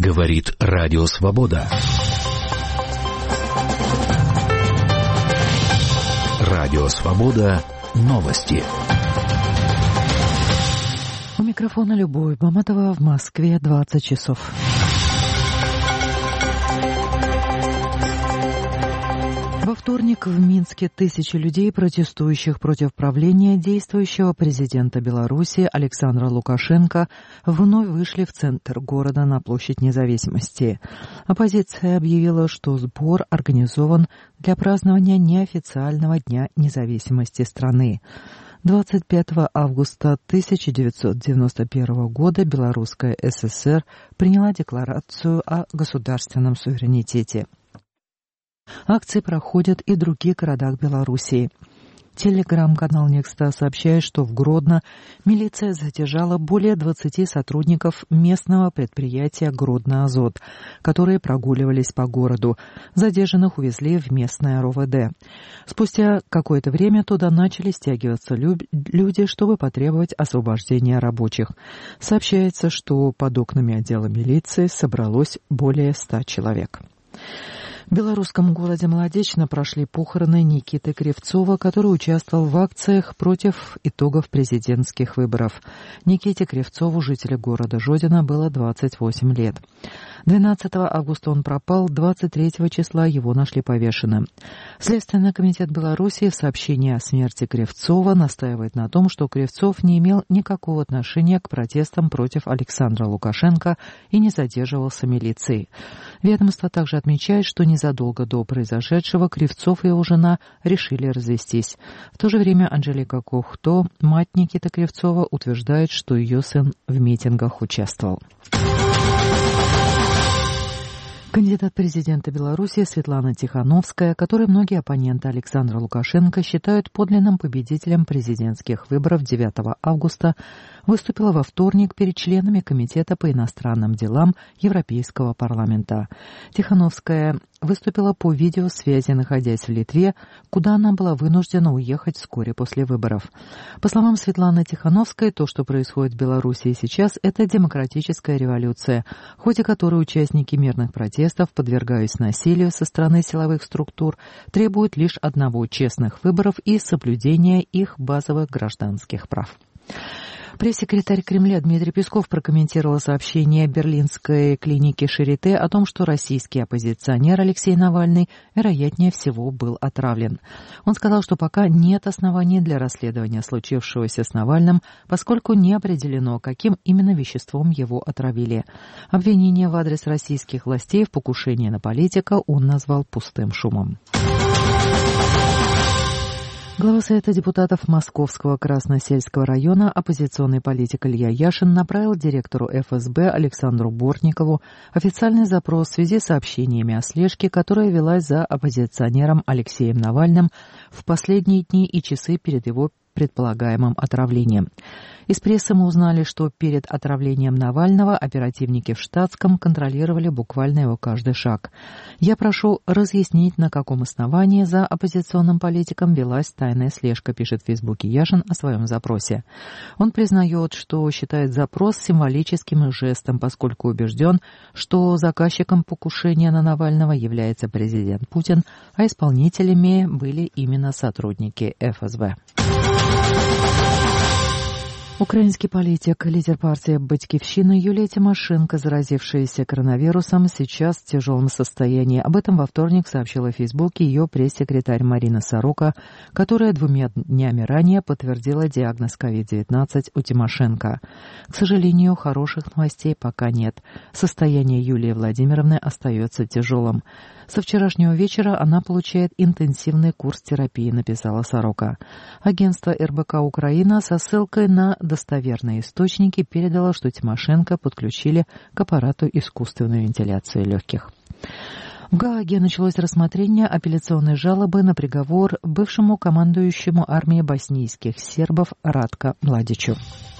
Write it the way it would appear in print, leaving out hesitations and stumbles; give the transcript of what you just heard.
Говорит Радио Свобода. Радио Свобода. Новости. У микрофона Любовь Баматова, в Москве 20 часов. Во вторник в Минске тысячи людей, протестующих против правления действующего президента Беларуси Александра Лукашенко, вновь вышли в центр города на площадь Независимости. Оппозиция объявила, что сбор организован для празднования неофициального Дня независимости страны. 25 августа 1991 года Белорусская ССР приняла декларацию о государственном суверенитете. Акции проходят и в других городах Белоруссии. Телеграм-канал Некста сообщает, что в Гродно милиция задержала более 20 сотрудников местного предприятия «Гродно-Азот», которые прогуливались по городу. Задержанных увезли в местное РОВД. Спустя какое-то время туда начали стягиваться люди, чтобы потребовать освобождения рабочих. Сообщается, что под окнами отдела милиции собралось более 100 человек. В белорусском городе Молодечно прошли похороны Никиты Кривцова, который участвовал в акциях против итогов президентских выборов. Никите Кривцову, жителю города Жодино, было 28 лет. 12 августа он пропал, 23 числа его нашли повешенным. Следственный комитет Беларуси в сообщении о смерти Кривцова настаивает на том, что Кривцов не имел никакого отношения к протестам против Александра Лукашенко и не задерживался милицией. Ведомство также отмечает, что незадолго до произошедшего Кривцов и его жена решили развестись. В то же время Анжелика Кохто, мать Никиты Кривцова, утверждает, что ее сын в митингах участвовал. Кандидат президента Беларуси Светлана Тихановская, которую многие оппоненты Александра Лукашенко считают подлинным победителем президентских выборов 9 августа, выступила во вторник перед членами Комитета по иностранным делам Европейского парламента. Тихановская выступила по видеосвязи, находясь в Литве, куда она была вынуждена уехать вскоре после выборов. По словам Светланы Тихановской, то, что происходит в Беларуси сейчас, это демократическая революция, в ходе которой участники мирных протестов, подвергаясь насилию со стороны силовых структур, требуют лишь одного — честных выборов и соблюдения их базовых гражданских прав. Пресс-секретарь Кремля Дмитрий Песков прокомментировал сообщение берлинской клиники Шарите о том, что российский оппозиционер Алексей Навальный, вероятнее всего, был отравлен. Он сказал, что пока нет оснований для расследования случившегося с Навальным, поскольку не определено, каким именно веществом его отравили. Обвинение в адрес российских властей в покушении на политика он назвал пустым шумом. Глава Совета депутатов Московского Красносельского района, оппозиционный политик Илья Яшин, направил директору ФСБ Александру Бортникову официальный запрос в связи с сообщениями о слежке, которая велась за оппозиционером Алексеем Навальным в последние дни и часы перед его предполагаемым отравлением. Из прессы мы узнали, что перед отравлением Навального оперативники в штатском контролировали буквально его каждый шаг. Я прошу разъяснить, на каком основании за оппозиционным политиком велась тайная слежка, пишет в Фейсбуке Яшин о своем запросе. Он признает, что считает запрос символическим жестом, поскольку убежден, что заказчиком покушения на Навального является президент Путин, а исполнителями были именно сотрудники ФСБ. Украинский политик, лидер партии «Батьківщина» Юлия Тимошенко, заразившаяся коронавирусом, сейчас в тяжелом состоянии. Об этом во вторник сообщила в Фейсбуке ее пресс-секретарь Марина Сорока, которая 2 днями ранее подтвердила диагноз COVID-19 у Тимошенко. К сожалению, хороших новостей пока нет. Состояние Юлии Владимировны остается тяжелым. Со вчерашнего вечера она получает интенсивный курс терапии, написала Сорока. Агентство РБК Украина со ссылкой на достоверные источники передало, что Тимошенко подключили к аппарату искусственной вентиляции легких. В Гааге началось рассмотрение апелляционной жалобы на приговор бывшему командующему армией боснийских сербов Ратко Младичу.